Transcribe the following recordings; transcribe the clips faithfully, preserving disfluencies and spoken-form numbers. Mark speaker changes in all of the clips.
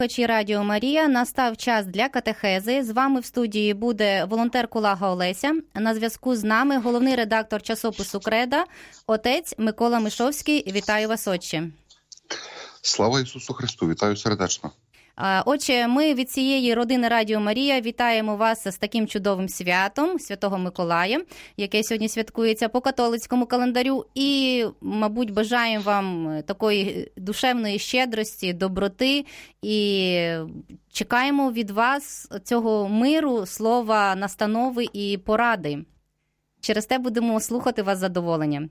Speaker 1: Слухачі Радіо Марія, настав час для катехези. З вами в студії буде волонтер Кулага Олеся. На зв'язку з нами головний редактор часопису «Кредо», отець Микола Мишовський. Вітаю вас, отче.
Speaker 2: Слава Ісусу Христу! Вітаю сердечно.
Speaker 1: Отже, ми від цієї родини Радіо Марія вітаємо вас з таким чудовим святом Святого Миколая, яке сьогодні святкується по католицькому календарю. І, мабуть, бажаємо вам такої душевної щедрості, доброти і чекаємо від вас цього миру, слова, настанови і поради. Через те будемо слухати вас з задоволенням.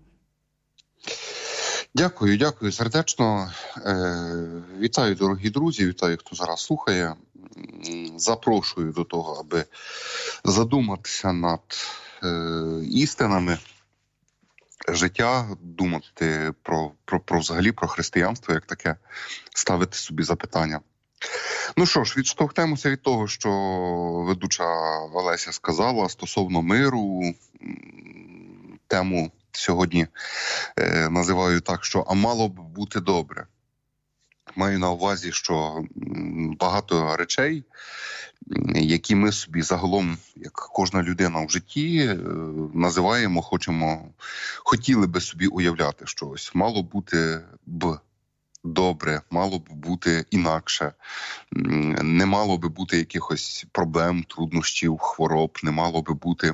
Speaker 2: Дякую, дякую сердечно. Е, вітаю, дорогі друзі, вітаю, хто зараз слухає. Запрошую до того, аби задуматися над е, істинами життя, думати про, про, про взагалі про християнство, як таке, ставити собі запитання. Ну що ж, відштовхнемося від того, що ведуча Олеся сказала стосовно миру, тему сьогодні е, називаю так, що «а мало б бути добре». Маю на увазі, що багато речей, які ми собі загалом, як кожна людина в житті, е, називаємо, хочемо, хотіли би собі уявляти щось. Мало бути б добре, мало б бути інакше, не мало би бути якихось проблем, труднощів, хвороб, не мало би бути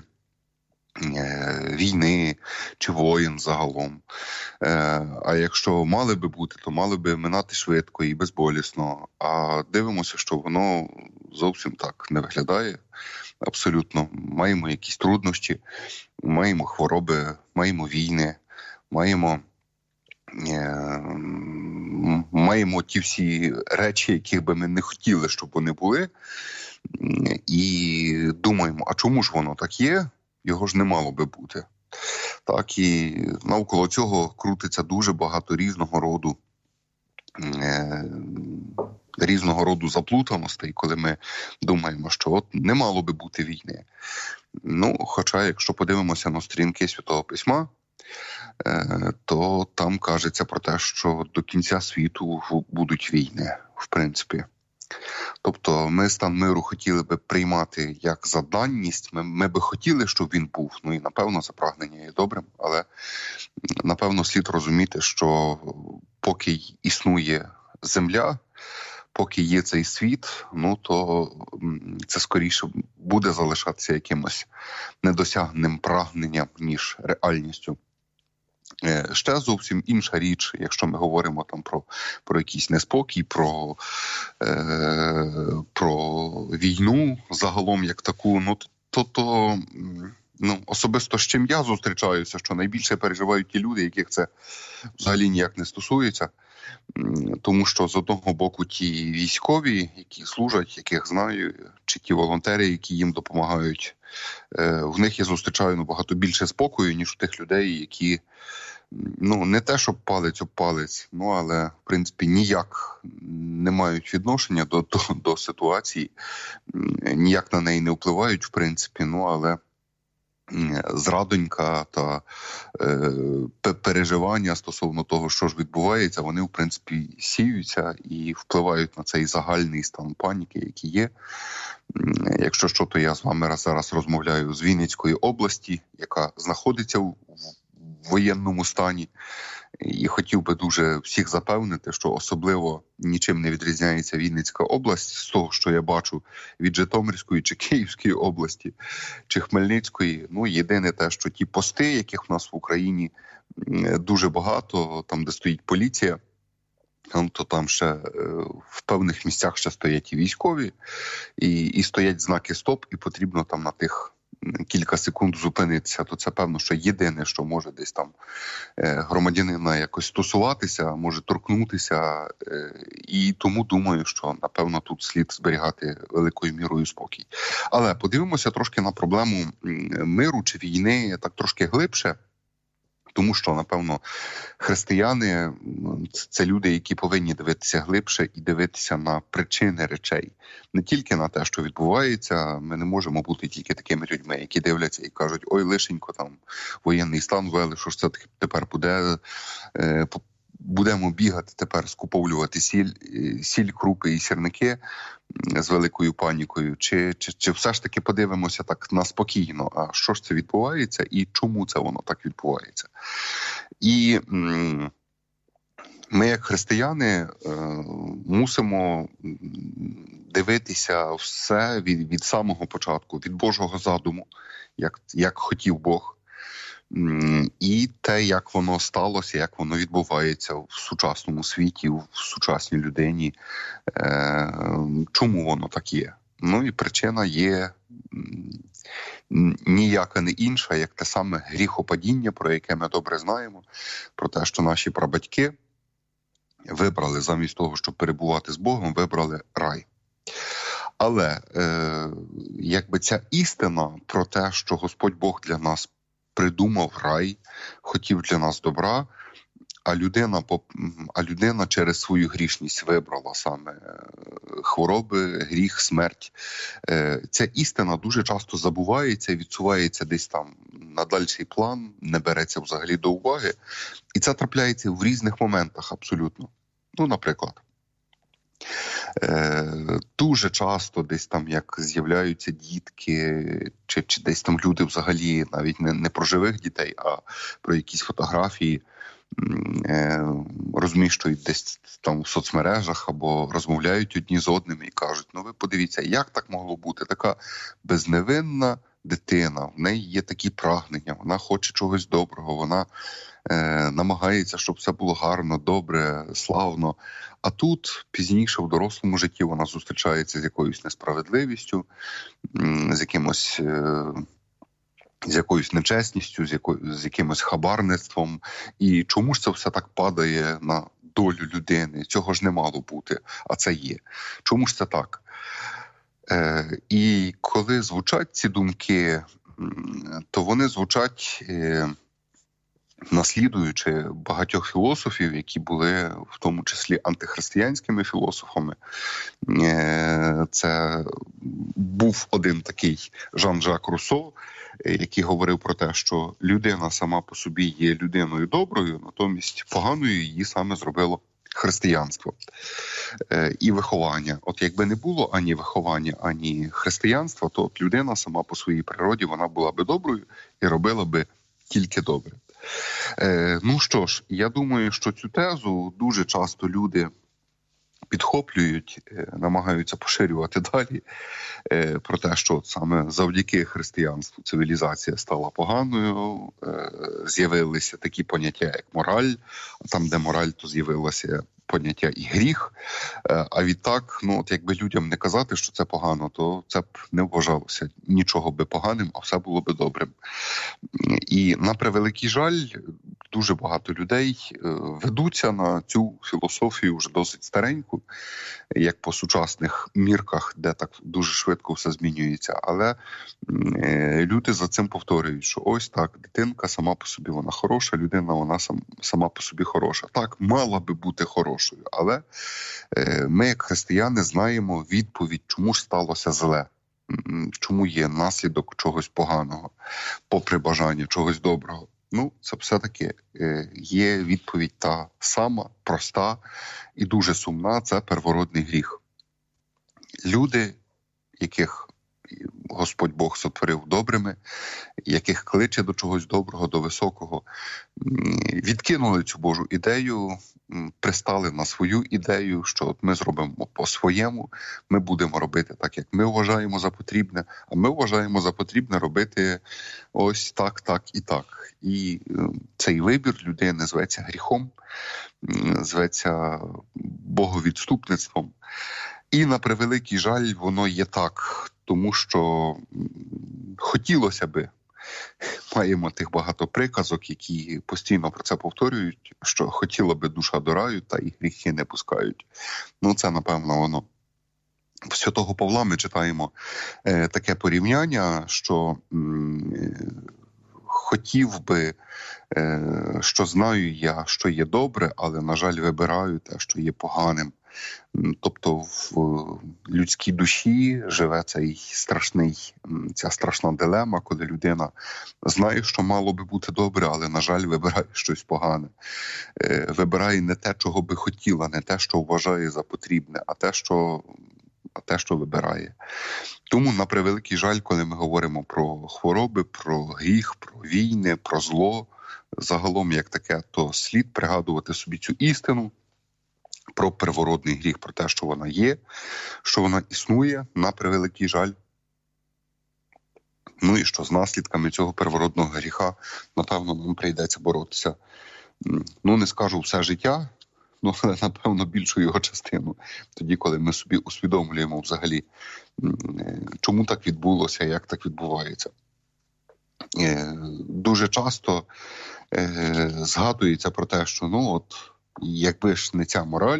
Speaker 2: війни чи воєн загалом. А якщо мали би бути, то мали би минати швидко і безболісно. А дивимося, що воно зовсім так не виглядає. Абсолютно. Маємо якісь труднощі, маємо хвороби, маємо війни, маємо маємо ті всі речі, яких би ми не хотіли, щоб вони були. І думаємо, а чому ж воно так є? Його ж не мало би бути. Так, і навколо цього крутиться дуже багато різного роду е, різного роду заплутаностей, коли ми думаємо, що от не мало би бути війни. Ну, хоча, якщо подивимося на сторінки Святого Письма, е, то там кажеться про те, що до кінця світу будуть війни, в принципі. Тобто ми стан миру хотіли би приймати як за даність, ми, ми би хотіли, щоб він був, ну і напевно це прагнення є добрим, але напевно слід розуміти, що поки існує земля, поки є цей світ, ну то це скоріше буде залишатися якимось недосягненим прагненням, ніж реальністю. Ще зовсім інша річ, якщо ми говоримо там про, про якийсь неспокій, про, е, про війну загалом як таку, ну то, то ну, особисто з чим я зустрічаюся, що найбільше переживають ті люди, яких це взагалі ніяк не стосується. Тому що з одного боку ті військові, які служать, яких знаю, чи ті волонтери, які їм допомагають, в них я зустрічаю набагато більше спокою, ніж у тих людей, які, ну, не те, щоб палець об палець, ну, але, в принципі, ніяк не мають відношення до, до, до ситуації, ніяк на неї не впливають, в принципі, ну, але зрадонька та е, переживання стосовно того, що ж відбувається, вони, в принципі, сіються і впливають на цей загальний стан паніки, який є. Якщо що, то я з вами зараз розмовляю з Вінницької області, яка знаходиться в воєнному стані. І хотів би дуже всіх запевнити, що особливо нічим не відрізняється Вінницька область з того, що я бачу від Житомирської чи Київської області, чи Хмельницької. Ну, єдине те, що ті пости, яких в нас в Україні дуже багато, там, де стоїть поліція, то там ще в певних місцях ще стоять і військові, і, і стоять знаки «стоп», і потрібно там на тих кілька секунд зупинитися, то це, певно, що єдине, що може десь там громадянина якось стосуватися, може торкнутися, і тому думаю, що, напевно, тут слід зберігати великою мірою спокій. Але подивимося трошки на проблему миру чи війни так трошки глибше, тому що, напевно, християни – це люди, які повинні дивитися глибше і дивитися на причини речей. Не тільки на те, що відбувається. Ми не можемо бути тільки такими людьми, які дивляться і кажуть, ой, лишенько, там, воєнний стан ввели, що ж це тепер буде, будемо бігати тепер, скуповлювати сіль, сіль, крупи і сірники з великою панікою, чи, чи, чи все ж таки подивимося так на спокійно, а що ж це відбувається і чому це воно так відбувається. І м- ми, як християни, е- мусимо дивитися все від, від самого початку, від Божого задуму, як, як хотів Бог, і те, як воно сталося, як воно відбувається в сучасному світі, в сучасній людині, чому воно так є. Ну і причина є ніяка не інша, як те саме гріхопадіння, про яке ми добре знаємо, про те, що наші прабатьки вибрали, замість того, щоб перебувати з Богом, вибрали рай. Але е, якби ця істина про те, що Господь Бог для нас придумав рай, хотів для нас добра, а людина, а людина через свою грішність вибрала саме хвороби, гріх, смерть. Ця істина дуже часто забувається, відсувається десь там на дальший план, не береться взагалі до уваги. І це трапляється в різних моментах абсолютно. Ну, наприклад, дуже часто десь там, як з'являються дітки, чи, чи десь там люди взагалі, навіть не, не про живих дітей, а про якісь фотографії розміщують десь там в соцмережах або розмовляють одні з одними і кажуть, ну ви подивіться, як так могло бути? Така безневинна дитина, в неї є такі прагнення, вона хоче чогось доброго, вона е, намагається, щоб все було гарно, добре, славно. А тут пізніше в дорослому житті вона зустрічається з якоюсь несправедливістю, з якимось... Е, з якоюсь нечесністю, з, якою, з якимось хабарництвом. І чому ж це все так падає на долю людини? Цього ж не мало бути, а це є. Чому ж це так? Е, і коли звучать ці думки, то вони звучать, е, наслідуючи багатьох філософів, які були в тому числі антихристиянськими філософами. Е, це був один такий Жан-Жак Руссо, який говорив про те, що людина сама по собі є людиною доброю, натомість поганою її саме зробило християнство е, і виховання. От якби не було ані виховання, ані християнства, то от людина сама по своїй природі, вона була би доброю і робила би тільки добре. Е, ну що ж, я думаю, що цю тезу дуже часто люди підхоплюють, намагаються поширювати далі про те, що саме завдяки християнству цивілізація стала поганою, з'явилися такі поняття, як мораль, а там, де мораль, то з'явилося поняття і гріх. А відтак, ну, от якби людям не казати, що це погано, то це б не вважалося нічого би поганим, а все було би добрим. І на превеликий жаль, дуже багато людей ведуться на цю філософію вже досить стареньку, як по сучасних мірках, де так дуже швидко все змінюється. Але люди за цим повторюють, що ось так, дитинка сама по собі вона хороша, людина вона сам, сама по собі хороша. Так, мала би бути хорошою, але ми, як християни, знаємо відповідь, чому ж сталося зле. Чому є наслідок чогось поганого, попри бажання чогось доброго. Ну, це все-таки є відповідь та сама, проста і дуже сумна – це первородний гріх. Люди, яких Господь Бог сотворив добрими, яких кличе до чогось доброго, до високого, відкинули цю Божу ідею, пристали на свою ідею, що от ми зробимо по-своєму, ми будемо робити так, як ми вважаємо за потрібне, а ми вважаємо за потрібне робити ось так, так і так. І цей вибір людини зветься гріхом, зветься боговідступництвом. І на превеликий жаль, воно є так, тому що хотілося би, маємо тих багато приказок, які постійно про це повторюють, що хотіла би душа до раю, та і гріхи не пускають. Ну, це, напевно, воно. В Святого Павла ми читаємо е, таке порівняння, що м, хотів би, е, що знаю я, що є добре, але, на жаль, вибираю те, що є поганим. Тобто в людській душі живе цей страшний, ця страшна дилема, коли людина знає, що мало би бути добре, але, на жаль, вибирає щось погане. Вибирає не те, чого би хотіла, не те, що вважає за потрібне, а те, що, а те, що вибирає. Тому, на превеликий жаль, коли ми говоримо про хвороби, про гріх, про війни, про зло, загалом як таке, то слід пригадувати собі цю істину про первородний гріх, про те, що вона є, що вона існує, на превеликий жаль. Ну і що з наслідками цього первородного гріха, напевно, нам прийдеться боротися. Ну, не скажу все життя, ну, але, напевно, більшу його частину. Тоді, коли ми собі усвідомлюємо взагалі, чому так відбулося, як так відбувається. Дуже часто згадується про те, що, ну, от, якби ж не ця мораль,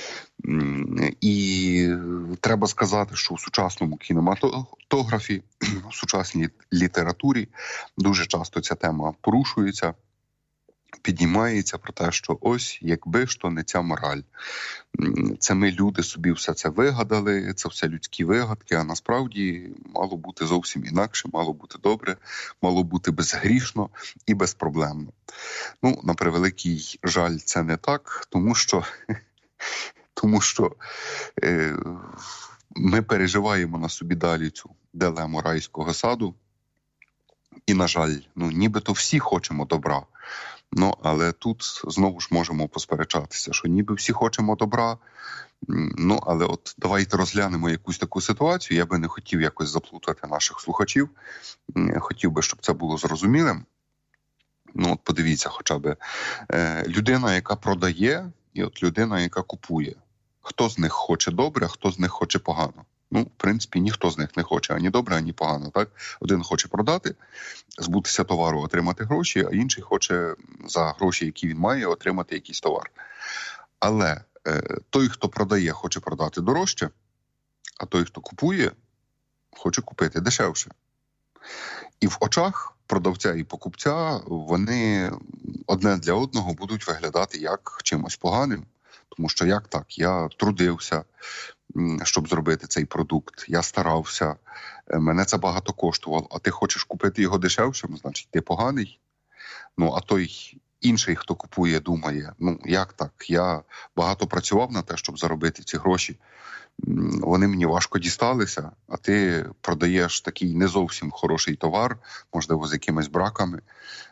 Speaker 2: і треба сказати, що в сучасному кінематографі, в сучасній літературі дуже часто ця тема порушується, піднімається про те, що ось, якби ж то не ця мораль. Це ми, люди, собі все це вигадали, це все людські вигадки, а насправді мало бути зовсім інакше, мало бути добре, мало бути безгрішно і безпроблемно. Ну, на превеликий жаль, це не так, тому що, тому що е, ми переживаємо на собі далі цю дилему райського саду. І, на жаль, ну, нібито всі хочемо добра. Ну, але тут знову ж можемо посперечатися, що ніби всі хочемо добра, ну, але от давайте розглянемо якусь таку ситуацію. Я би не хотів якось заплутати наших слухачів, хотів би, щоб це було зрозумілим. Ну, от подивіться хоча б, е, людина, яка продає, і от людина, яка купує. Хто з них хоче добре, а хто з них хоче погано? Ну, в принципі, ніхто з них не хоче ані добре, ані погано, так? Один хоче продати, збутися товару, отримати гроші, а інший хоче за гроші, які він має, отримати якийсь товар. Але е, той, хто продає, хоче продати дорожче, а той, хто купує, хоче купити дешевше. І в очах продавця і покупця вони одне для одного будуть виглядати як чимось поганим. Тому що як так? Я трудився, щоб зробити цей продукт. Я старався, мене це багато коштувало. А ти хочеш купити його дешевшим, значить ти поганий. Ну, а той інший, хто купує, думає, ну, як так? Я багато працював на те, щоб заробити ці гроші. Вони мені важко дісталися, а ти продаєш такий не зовсім хороший товар, можливо, з якимись браками,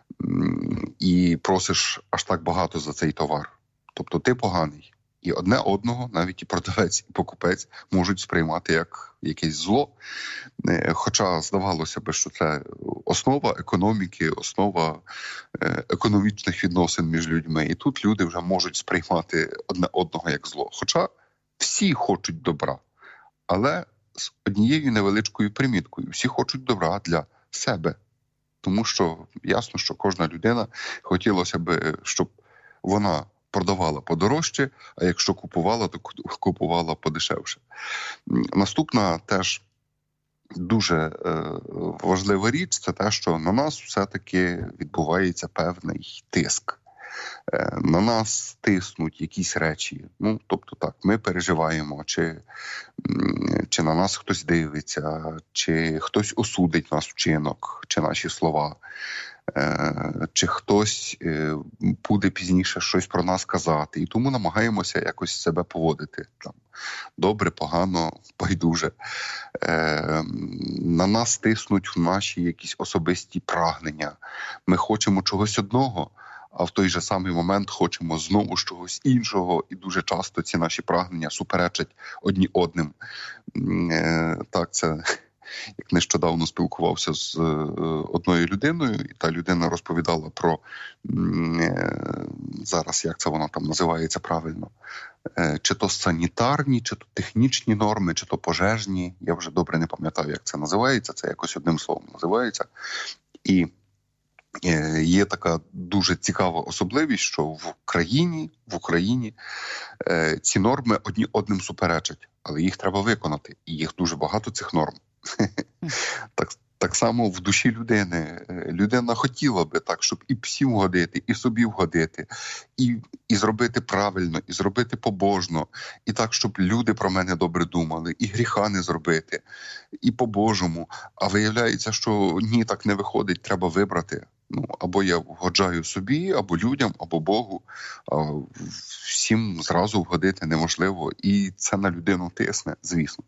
Speaker 2: і просиш аж так багато за цей товар. Тобто ти поганий. І одне одного, навіть і продавець, і покупець, можуть сприймати як якесь зло. Хоча здавалося б, що це основа економіки, основа економічних відносин між людьми. І тут люди вже можуть сприймати одне одного як зло. Хоча всі хочуть добра, але з однією невеличкою приміткою. Всі хочуть добра для себе. Тому що ясно, що кожна людина хотілося б, щоб вона продавала подорожче, а якщо купувала, то купувала подешевше. Наступна теж дуже е, важлива річ – це те, що на нас все-таки відбувається певний тиск. Е, на нас тиснуть якісь речі. Ну, тобто так, ми переживаємо, чи, чи на нас хтось дивиться, чи хтось осудить наш вчинок, чи наші слова. Чи хтось буде пізніше щось про нас казати. І тому намагаємося якось себе поводити. Там, добре, погано, байдуже. На нас тиснуть в наші якісь особисті прагнення. Ми хочемо чогось одного, а в той же самий момент хочемо знову чогось іншого. І дуже часто ці наші прагнення суперечать одні одним. Так, це... Як нещодавно спілкувався з е, одною людиною, і та людина розповідала про, е, зараз як це вона там називається правильно, е, чи то санітарні, чи то технічні норми, чи то пожежні, я вже добре не пам'ятаю, як це називається, це якось одним словом називається. І е, є така дуже цікава особливість, що в країні, в Україні е, ці норми одні одним суперечать, але їх треба виконати, і їх дуже багато цих норм. Так, Так само в душі людини. Людина хотіла би так, щоб і всім вгодити, і собі вгодити, і, і зробити правильно, і зробити побожно, і так, щоб люди про мене добре думали, і гріха не зробити, і по-божому. А виявляється, що ні, так не виходить, треба вибрати. Ну, або я вгоджаю собі, або людям, або Богу. А всім зразу вгодити неможливо. І це на людину тисне, звісно.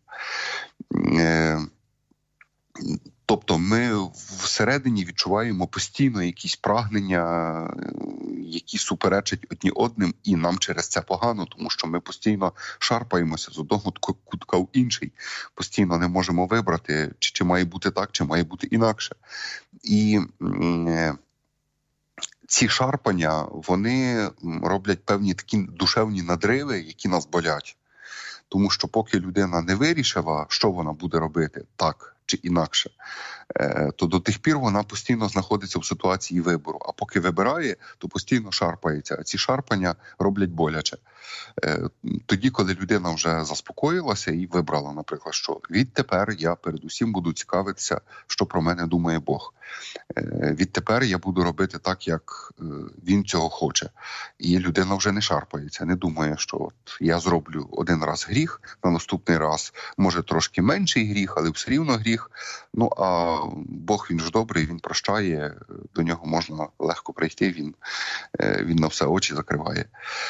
Speaker 2: Тобто ми всередині відчуваємо постійно якісь прагнення, які суперечать одні одним, і нам через це погано, тому що ми постійно шарпаємося з одного кутка в інший, постійно не можемо вибрати, чи, чи має бути так, чи має бути інакше. І е, ці шарпання, вони роблять певні такі душевні надриви, які нас болять. Тому що поки людина не вирішила, що вона буде робити, так чи інакше, то до тих пір вона постійно знаходиться в ситуації вибору. А поки вибирає, то постійно шарпається. А ці шарпання роблять боляче. Тоді, коли людина вже заспокоїлася і вибрала, наприклад, що відтепер я передусім буду цікавитися, що про мене думає Бог. Відтепер я буду робити так, як він цього хоче. І людина вже не шарпається, не думає, що от я зроблю один раз гріх, на наступний раз, може, трошки менший гріх, але все рівно гріх. Ну, а Бог, він ж добрий, він прощає, до нього можна легко прийти, він, він на все очі закриває.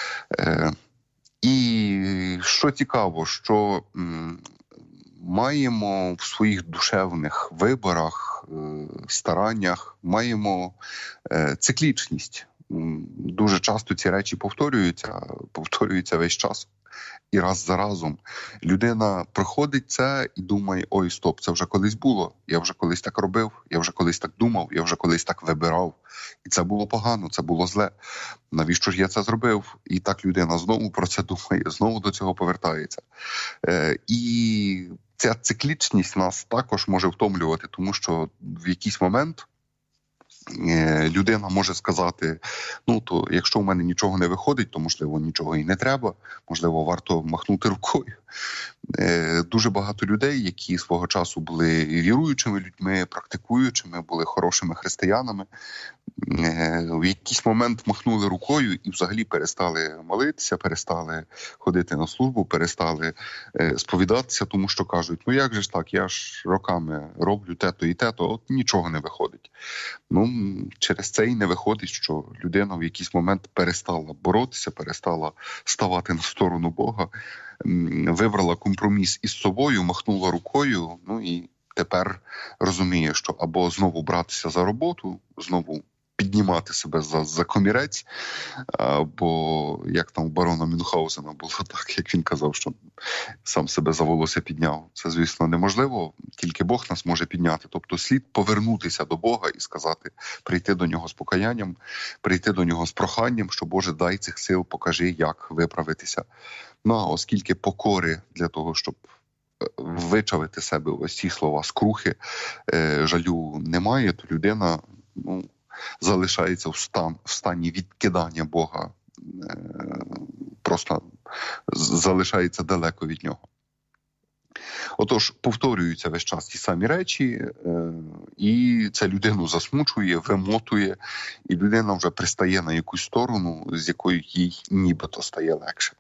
Speaker 2: І що цікаво, що маємо в своїх душевних виборах, стараннях, маємо циклічність. Дуже часто ці речі повторюються, повторюються весь час. І раз за разом людина проходить це і думає, ой, стоп, це вже колись було, я вже колись так робив, я вже колись так думав, я вже колись так вибирав. І це було погано, це було зле. Навіщо ж я це зробив? І так людина знову про це думає, знову до цього повертається. Е, і ця циклічність нас також може втомлювати, тому що в якийсь момент людина може сказати, ну, то якщо у мене нічого не виходить, то, можливо, нічого і не треба, можливо, варто махнути рукою. Дуже багато людей, які свого часу були віруючими людьми, практикуючими, були хорошими християнами, в якийсь момент махнули рукою і взагалі перестали молитися, перестали ходити на службу, перестали сповідатися, тому що кажуть, ну як же ж так, я ж роками роблю те-то і те-то, от нічого не виходить. Ну, через це і не виходить, що людина в якийсь момент перестала боротися, перестала ставати на сторону Бога, вибрала компроміс із собою, махнула рукою, ну і тепер розуміє, що або знову братися за роботу, знову піднімати себе за, за комірець, або як там у барона Мюнхгаузена було так, як він казав, що сам себе за волосся підняв. Це, звісно, неможливо, тільки Бог нас може підняти. Тобто слід повернутися до Бога і сказати, прийти до Нього з покаянням, прийти до Нього з проханням, що, Боже, дай цих сил, покажи, як виправитися. Ну, а оскільки покори для того, щоб вичавити себе ось ці слова скрухи, жалю немає, то людина, ну, залишається в, стан, в стані відкидання Бога, просто залишається далеко від Нього. Отож, повторюються весь час ті самі речі, і це людину засмучує, вимотує, і людина вже пристає на якусь сторону, з якою їй нібито стає легше.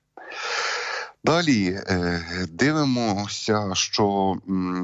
Speaker 2: Далі дивимося, що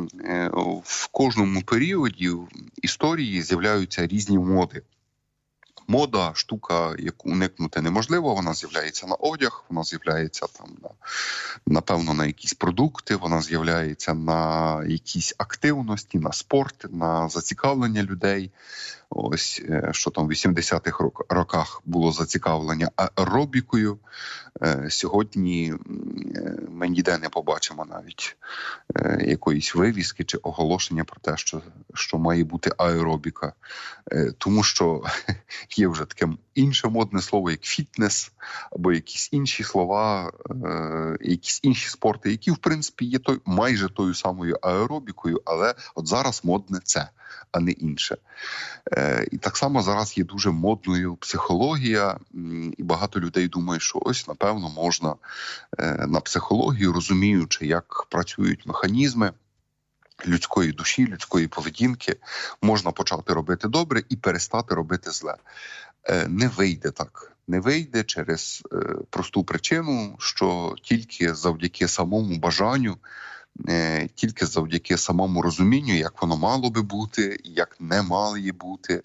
Speaker 2: в кожному періоді історії з'являються різні моди. Мода – штука, яку уникнути неможливо, вона з'являється на одяг, вона з'являється там на, напевно, на якісь продукти, вона з'являється на якісь активності, на спорт, на зацікавлення людей. Ось, що там в вісімдесятих роках було зацікавлення аеробікою. Сьогодні ми ніде не побачимо навіть якоїсь вивіски чи оголошення про те, що, що має бути аеробіка. Тому що є вже таке інше модне слово, як фітнес, або якісь інші слова, якісь інші спорти, які, в принципі, є той, майже тою самою аеробікою, але от зараз модне це, а не інше. І так само зараз є дуже модною психологія, і багато людей думає, що ось, напевно, можна на психологію, розуміючи, як працюють механізми, людської душі, людської поведінки можна почати робити добре і перестати робити зле. Не вийде так. Не вийде через просту причину, що тільки завдяки самому бажанню, тільки завдяки самому розумінню, як воно мало би бути, як не мало її бути,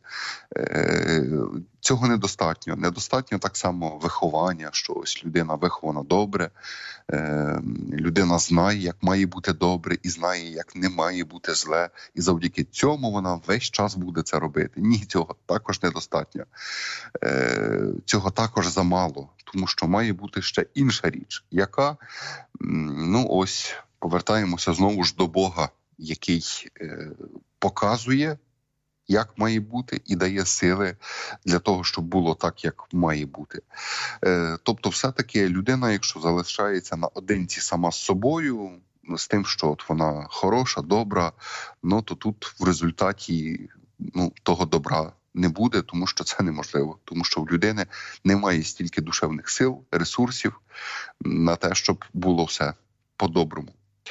Speaker 2: цього недостатньо. Недостатньо так само виховання, що ось людина вихована добре, людина знає, як має бути добре, і знає, як не має бути зле, і завдяки цьому вона весь час буде це робити. Ні, цього також недостатньо. Цього також замало, тому що має бути ще інша річ, яка, ну ось, повертаємося знову ж до Бога, який е, показує, як має бути, і дає сили для того, щоб було так, як має бути. Е, тобто все-таки людина, якщо залишається наодинці сама з собою, з тим, що от вона хороша, добра, ну то тут в результаті ну, того добра не буде, тому що це неможливо. Тому що в людини немає стільки душевних сил, ресурсів на те, щоб було все по-доброму.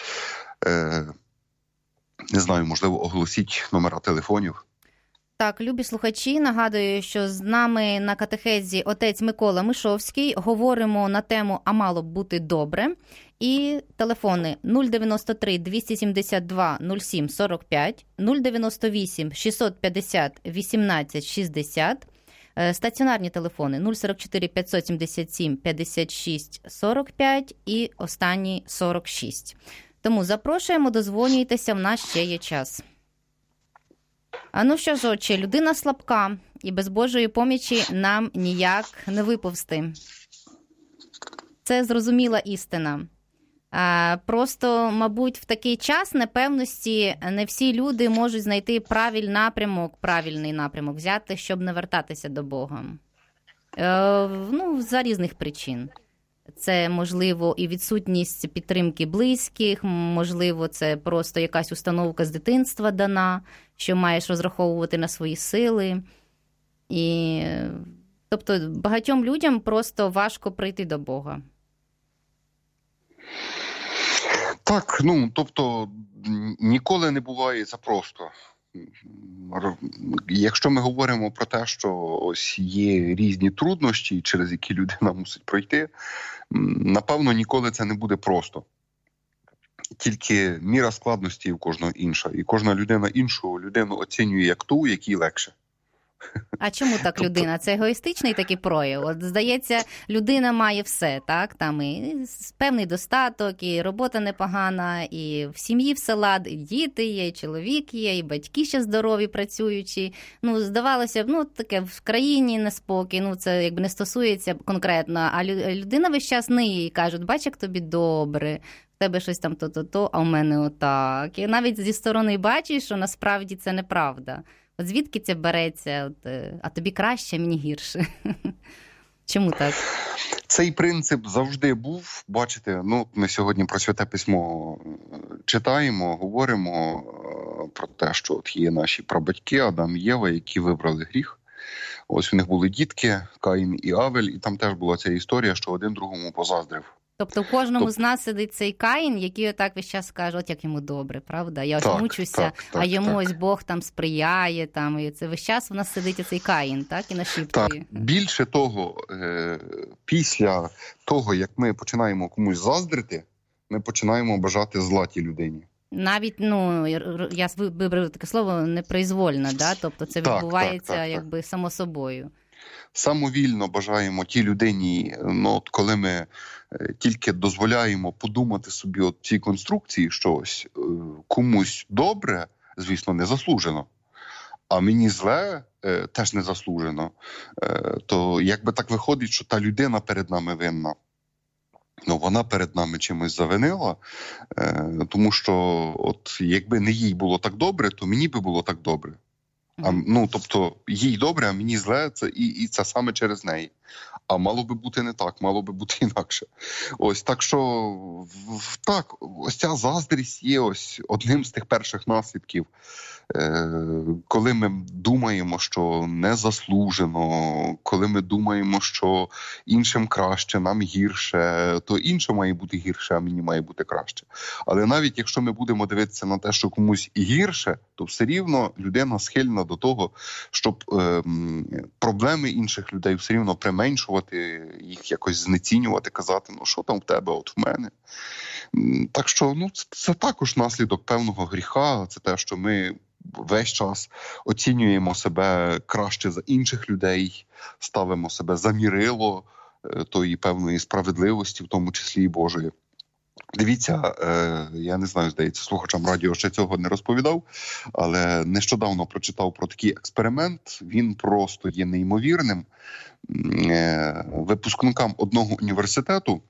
Speaker 2: Е, не знаю, можливо, оголосіть номера телефонів.
Speaker 1: Так, любі слухачі, нагадую, що з нами на катехезі отець Микола Мишовський. Говоримо на тему «А мало б бути добре». І телефони нуль дев'яносто три двісті сімдесят два нуль сім сорок п'ять, нуль дев'яносто вісім шістсот п'ятдесят вісімнадцять шістдесят, стаціонарні телефони нуль сорок чотири п'ятсот сімдесят сім п'ятдесят шість сорок п'ять і останній сорок шість. Тому запрошуємо, дозвонюйтеся, в нас ще є час. А ну що ж, отче, людина слабка, і без Божої помічі нам ніяк не виповзти. Це зрозуміла істина. А, просто, мабуть, в такий час непевності не всі люди можуть знайти правильний напрямок, правильний напрямок взяти, щоб не вертатися до Бога. Е, ну, за різних причин. Це, можливо, і відсутність підтримки близьких, можливо, це просто якась установка з дитинства дана, що маєш розраховувати на свої сили. І, тобто, багатьом людям просто важко прийти до Бога.
Speaker 2: Так, ну, тобто, ніколи не буває це просто. Якщо ми говоримо про те, що ось є різні труднощі, через які людина мусить пройти, напевно, ніколи це не буде просто. Тільки міра складності у кожного інша. І кожна людина іншу людину оцінює як ту, якій легше.
Speaker 1: А чому так тобто... людина? Це егоїстичний такий прояв? От, здається, людина має все, так? Там і певний достаток, і робота непогана, і в сім'ї все лад, і діти є, і чоловік є, і батьки ще здорові, працюючі. Ну, здавалося б, ну, таке в країні неспокій, ну, це якби не стосується конкретно. А людина весь час ниє і кажуть, бач, як тобі добре, в тебе щось там то-то-то, а в мене отак. І навіть зі сторони бачиш, що насправді це неправда. От звідки це береться? От, а тобі краще, а мені гірше. Чому так?
Speaker 2: Цей принцип завжди був. Бачите, ну, ми сьогодні про Святе Письмо читаємо, говоримо про те, що от є наші прабатьки, Адам і Єва, які вибрали гріх. Ось у них були дітки, Каїн і Авель, і там теж була ця історія, що один другому позаздрив.
Speaker 1: Тобто в кожному
Speaker 2: Тоб...
Speaker 1: з нас сидить цей Каїн, який отак весь час каже, от як йому добре, правда? Я ось так, мучуся, так, так, а йому так. ось Бог там сприяє, там, і це весь час в нас сидить оцей Каїн, так, і нашіптує.
Speaker 2: Так, більше того, е- після того, як ми починаємо комусь заздрити, ми починаємо бажати зла тій людині.
Speaker 1: Навіть, ну, я вибрав таке слово, непроизвольно, да? Тобто це відбувається так, так, так, якби так. само собою.
Speaker 2: Самовільно бажаємо тій людині, ну, от коли ми тільки дозволяємо подумати собі от цій конструкції, що ось комусь добре, звісно, не заслужено, а мені зле е, теж не заслужено, е, то якби так виходить, що та людина перед нами винна. Ну, вона перед нами чимось завинила, е, тому що от якби не їй було так добре, то мені би було так добре. А, ну, тобто, їй добре, а мені зле, це, і, і це саме через неї. А мало би бути не так, мало би бути інакше. Ось, так що, так, ось ця заздрість є ось одним з тих перших наслідків, коли ми думаємо, що не заслужено, коли ми думаємо, що іншим краще, нам гірше, то іншим має бути гірше, а мені має бути краще. Але навіть якщо ми будемо дивитися на те, що комусь гірше, то все рівно людина схильна до того, щоб е, проблеми інших людей все рівно применшувати, їх якось знецінювати, казати, ну що там в тебе, от в мене. Так що, ну, це, це також наслідок певного гріха, це те, що ми весь час оцінюємо себе краще за інших людей, ставимо себе за мірило тої певної справедливості, в тому числі і Божої. Дивіться, я не знаю, здається, слухачам радіо ще цього не розповідав, але нещодавно прочитав про такий експеримент, він просто є неймовірним. Випускникам одного університету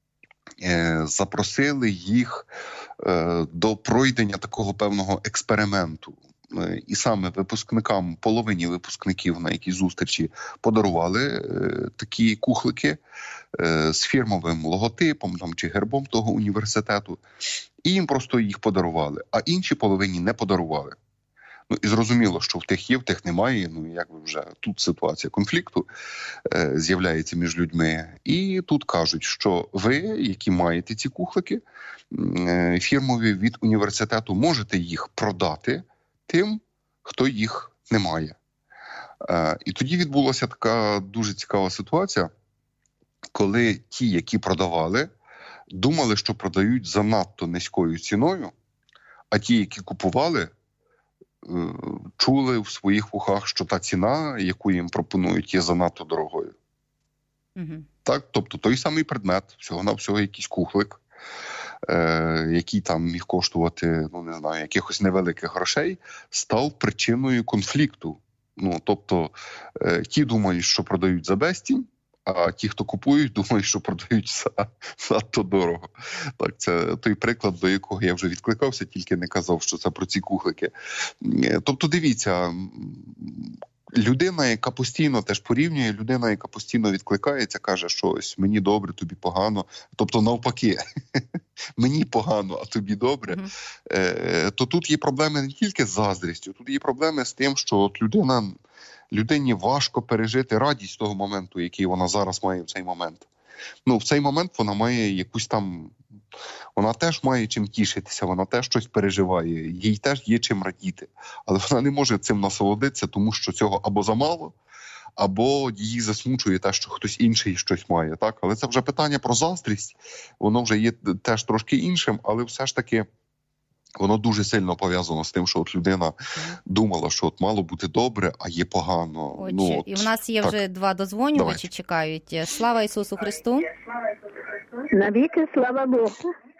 Speaker 2: запросили їх до пройдення такого певного експерименту. І саме випускникам, половині випускників на якій зустрічі подарували такі кухлики з фірмовим логотипом там, чи гербом того університету. І їм просто їх подарували, а іншій половині не подарували. Ну і зрозуміло, що в тих є, в тих немає. Ну як ви вже тут ситуація конфлікту е, з'являється між людьми. І тут кажуть, що ви, які маєте ці кухлики е, фірмові від університету, можете їх продати тим, хто їх не має. Е, і тоді відбулася така дуже цікава ситуація, коли ті, які продавали, думали, що продають занадто низькою ціною, а ті, які купували, чули в своїх вухах, що та ціна, яку їм пропонують, є занадто дорогою. Угу. Так, тобто той самий предмет, всього-навсього якийсь кухлик, е, який там міг коштувати, ну не знаю, якихось невеликих грошей, став причиною конфлікту. Ну, тобто, е, ті думають, що продають за безцінь, а ті, хто купують, думають, що продають за, надто дорого. Так, це той приклад, до якого я вже відкликався, тільки не казав, що це про ці кухлики. Тобто, дивіться, людина, яка постійно теж порівнює, людина, яка постійно відкликається, каже, що ось мені добре, тобі погано. Тобто, навпаки, мені погано, а тобі добре. Mm-hmm. То тут є проблеми не тільки з заздрістю, тут є проблеми з тим, що от людина... Людині важко пережити радість того моменту, який вона зараз має в цей момент. Ну, в цей момент вона має якусь там... Вона теж має чим тішитися, вона теж щось переживає, їй теж є чим радіти. Але вона не може цим насолодитися, тому що цього або замало, або її засмучує те, що хтось інший щось має. Так? Але це вже питання про заздрість, воно вже є теж трошки іншим, але все ж таки... Воно дуже сильно пов'язано з тим, що от людина думала, що от мало бути добре, а є погано.
Speaker 1: Отже,
Speaker 2: ну, от,
Speaker 1: і в нас є
Speaker 2: так.
Speaker 1: вже два дозвонювачі, Давайте. Чекають. Слава Ісусу Христу!
Speaker 3: Навіки слава Богу!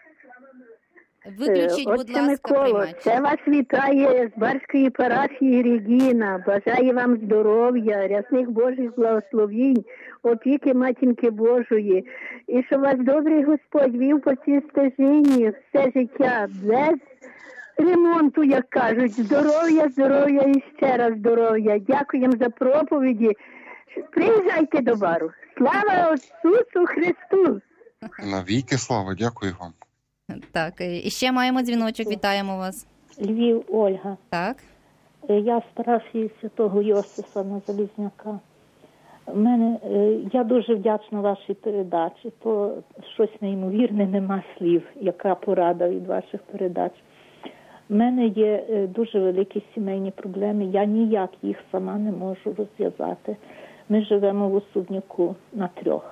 Speaker 1: Виключіть,
Speaker 3: Отче
Speaker 1: будь ласка,
Speaker 3: Миколо,
Speaker 1: приймач.
Speaker 3: це вас вітає з Барської парафії Регіна. Бажаю вам здоров'я, рясних Божих благословінь, опіки Матінки Божої. І що вас добрий Господь вів по цій стежині все життя без ремонту, як кажуть. Здоров'я, здоров'я і ще раз здоров'я. Дякуємо за проповіді. Приїжджайте до бару. Слава Ісусу Христу!
Speaker 2: Навіки слава, дякую вам.
Speaker 1: Так, і ще маємо дзвіночок, вітаємо вас.
Speaker 4: Львів, Ольга.
Speaker 1: Так.
Speaker 4: Я з парафії святого Йосифа на Залізняка. Мене, я дуже вдячна вашій передачі, то щось неймовірне, нема слів, яка порада від ваших передач. У мене є дуже великі сімейні проблеми, я ніяк їх сама не можу розв'язати. Ми живемо в особняку на трьох.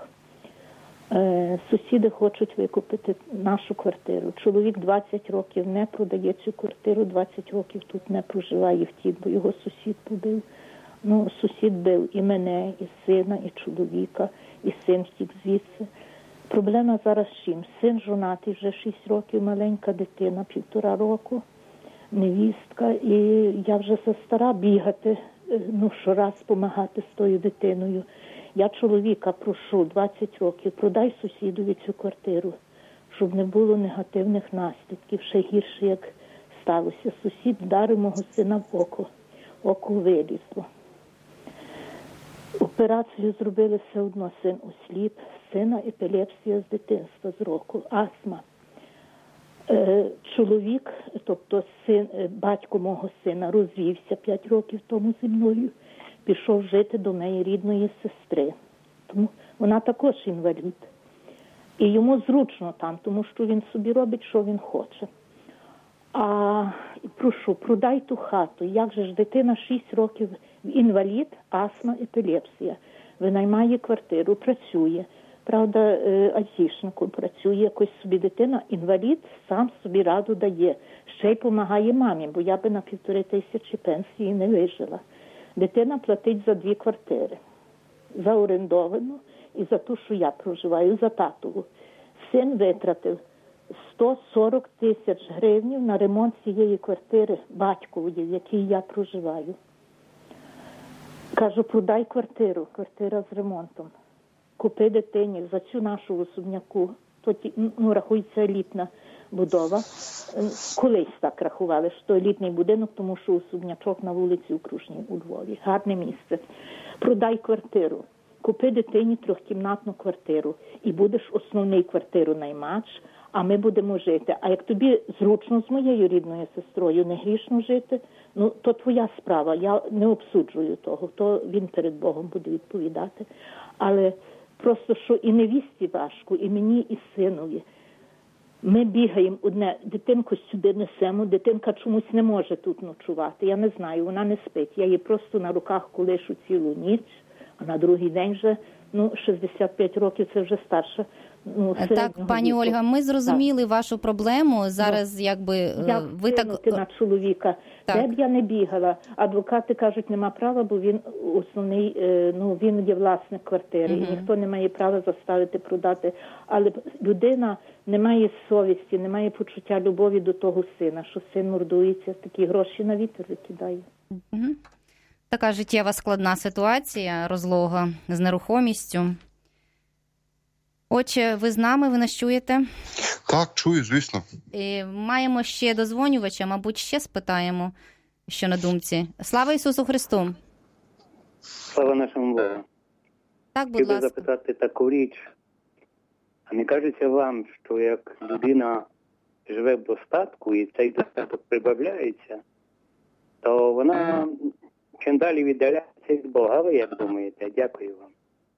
Speaker 4: Сусіди хочуть викупити нашу квартиру. Чоловік двадцять років не продає цю квартиру, двадцять років тут не проживає в тій, бо його сусід побив. Ну, сусід бив і мене, і сина, і чоловіка, і син втік звідси. Проблема зараз з чим? Син жонатий вже шість років, маленька дитина, півтора року, невістка. І я вже застара бігати, ну, щораз допомагати з тою дитиною. Я чоловіка прошу двадцять років, продай сусідові цю квартиру, щоб не було негативних наслідків. Ще гірше, як сталося. Сусід вдарив мого сина в око. Око вилізло. Операцію зробили все одно, син осліп, сина епілепсія з дитинства, з року, астма. Е, чоловік, тобто син, батько мого сина, розвівся п'ять років тому зі мною, пішов жити до моєї рідної сестри. Тому вона також інвалід. І йому зручно там, тому що він собі робить, що він хоче. А прошу, продай ту хату. Як же ж дитина шість років інвалід, астма, епілепсія. Винаймає квартиру, працює. Правда, айтішником працює, якось собі дитина, інвалід, сам собі раду дає. Ще й допомагає мамі, бо я би на півтори тисячі пенсії не вижила. Дитина платить за дві квартири. За орендовану і за ту, що я проживаю, за татову. Син витратив сто сорок тисяч гривень на ремонт цієї квартири батькової, в якій я проживаю. Кажу, продай квартиру, квартира з ремонтом. Купи дитині за цю нашу особняку, то, ну, рахується елітна будова. Колись так рахували, що елітний будинок, тому що особнячок на вулиці Окружній у Львові. Гарне місце. Продай квартиру, купи дитині трьохкімнатну квартиру і будеш основний квартиру наймач, а ми будемо жити. А як тобі зручно з моєю рідною сестрою не грішно жити, ну, то твоя справа, я не обсуджую того, то він перед Богом буде відповідати. Але просто, що і невісті важко, і мені, і синові. Ми бігаємо одне, дитинку сюди несемо, дитинка чомусь не може тут ночувати. Я не знаю, вона не спить. Я її просто на руках колишу цілу ніч, а на другий день вже, ну, шістдесят п'ять років, це вже старша. Ну,
Speaker 1: так, пані віку. Ольга, ми зрозуміли так. вашу проблему. Зараз, ну, якби,
Speaker 4: як
Speaker 1: ви так...
Speaker 4: на чоловіка. Так. Де б я не бігала. Адвокати кажуть, нема права, бо він основний, ну, він є власник квартири. Угу. І ніхто не має права заставити продати. Але людина не має совісті, не має почуття любові до того сина, що син мордується, такі гроші на вітер викидає.
Speaker 1: Угу. Така життєва складна ситуація, розлога з нерухомістю. Отче, ви з нами, ви нас чуєте?
Speaker 2: Так, чую, звісно.
Speaker 1: І маємо ще дозвонювача, мабуть, ще спитаємо, що на думці. Слава Ісусу Христу!
Speaker 5: Слава нашому Богу!
Speaker 1: Так, будь ласка.
Speaker 5: Хотів запитати таку річ. А не кажеться вам, що як людина живе в достатку і цей достаток прибавляється, то вона чим далі віддаляється від Бога? Ви як думаєте? Дякую вам.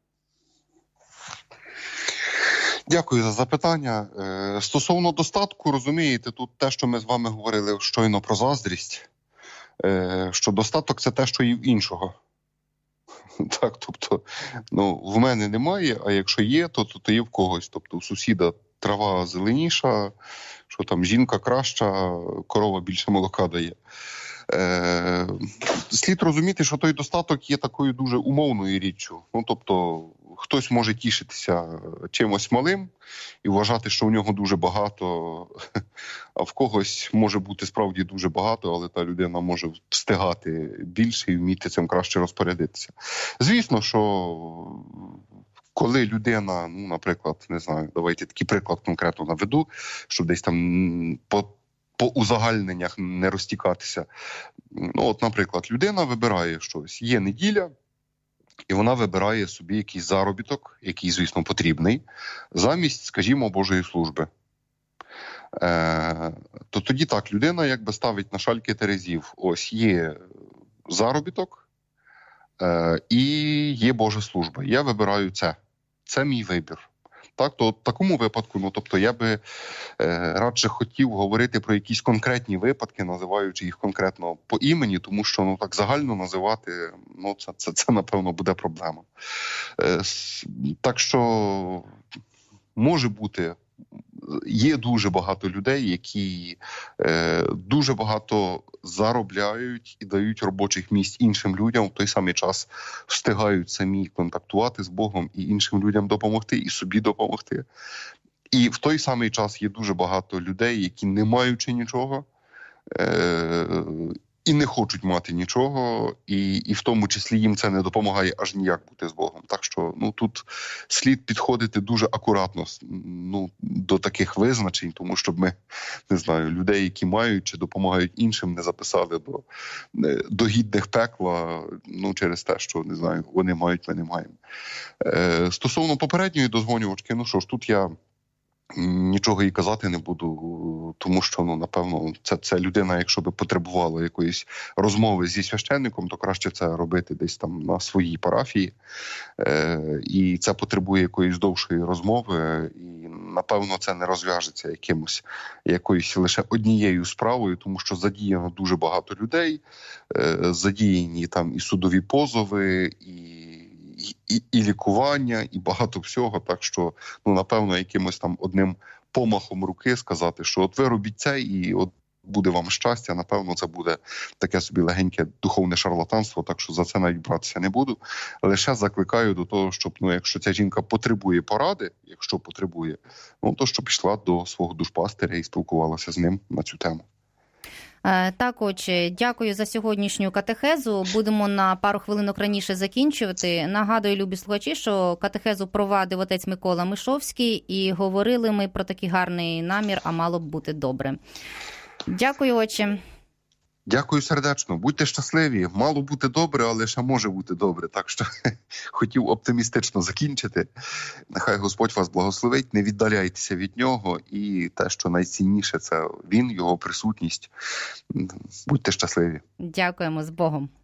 Speaker 2: Дякую за запитання. Стосовно достатку, розумієте, тут те, що ми з вами говорили щойно про заздрість, що достаток – це те, що і в іншого. Так, тобто, ну, в мене немає, а якщо є, то, то, то є в когось. Тобто у сусіда трава зеленіша, що там жінка краща, корова більше молока дає. Е, слід розуміти, що той достаток є такою дуже умовною річчю. Ну, тобто, хтось може тішитися чимось малим і вважати, що у нього дуже багато, а в когось може бути справді дуже багато, але та людина може встигати більше і вміти цим краще розпорядитися. Звісно, що коли людина, ну, наприклад, не знаю, давайте такий приклад конкретно наведу, щоб десь там по по узагальненнях не розтікатися. Ну, от, наприклад, людина вибирає щось. Є неділя, і вона вибирає собі якийсь заробіток, який, звісно, потрібний, замість, скажімо, Божої служби. Е, то тоді так, людина якби ставить на шальки терезів. Ось є заробіток е, і є Божа служба. Я вибираю це. Це мій вибір. Так, то в такому випадку, ну, тобто я би е, радше хотів говорити про якісь конкретні випадки, називаючи їх конкретно по імені, тому що, ну, так загально називати, ну, це, це, це напевно, буде проблема. Е, так що, може бути, є дуже багато людей, які е, дуже багато заробляють і дають робочих місць іншим людям, в той самий час встигають самі контактувати з Богом і іншим людям допомогти, і собі допомогти. І в той самий час є дуже багато людей, які, не маючи нічого, е, і не хочуть мати нічого, і, і в тому числі їм це не допомагає аж ніяк бути з Богом. Так що, ну, тут слід підходити дуже акуратно, ну, до таких визначень, тому щоб ми, не знаю, людей, які мають чи допомагають іншим, не записали до, до гідних пекла, ну, через те, що, не знаю, вони мають, ми не маємо. Е, стосовно попередньої дозвонювачки, ну що ж, тут я нічого і казати не буду, тому що, ну, напевно, це, це людина, якщо би потребувала якоїсь розмови зі священником, то краще це робити десь там на своїй парафії. Е, і це потребує якоїсь довшої розмови, і, напевно, це не розв'яжеться якимось, якоюсь лише однією справою, тому що задіяно дуже багато людей, е, задіяні там і судові позови, і І, і лікування, і багато всього. Так що, ну, напевно, якимось там одним помахом руки сказати, що от ви робіть це, і от буде вам щастя, напевно, це буде таке собі легеньке духовне шарлатанство, так що за це навіть братися не буду. Лише закликаю до того, щоб, ну, якщо ця жінка потребує поради, якщо потребує, ну, то щоб пішла до свого душпастиря і спілкувалася з ним на цю тему.
Speaker 1: Так, отже, дякую за сьогоднішню катехезу. Будемо на пару хвилинок раніше закінчувати. Нагадую, любі слухачі, що катехезу провадив отець Микола Мишовський, і говорили ми про такий гарний намір, а мало б бути добре. Дякую, отче.
Speaker 2: Дякую сердечно. Будьте щасливі. Мало бути добре, але ще може бути добре. Так що хотів оптимістично закінчити. Нехай Господь вас благословить, не віддаляйтеся від нього. І те, що найцінніше, це він, його присутність. Будьте щасливі.
Speaker 1: Дякуємо, з Богом.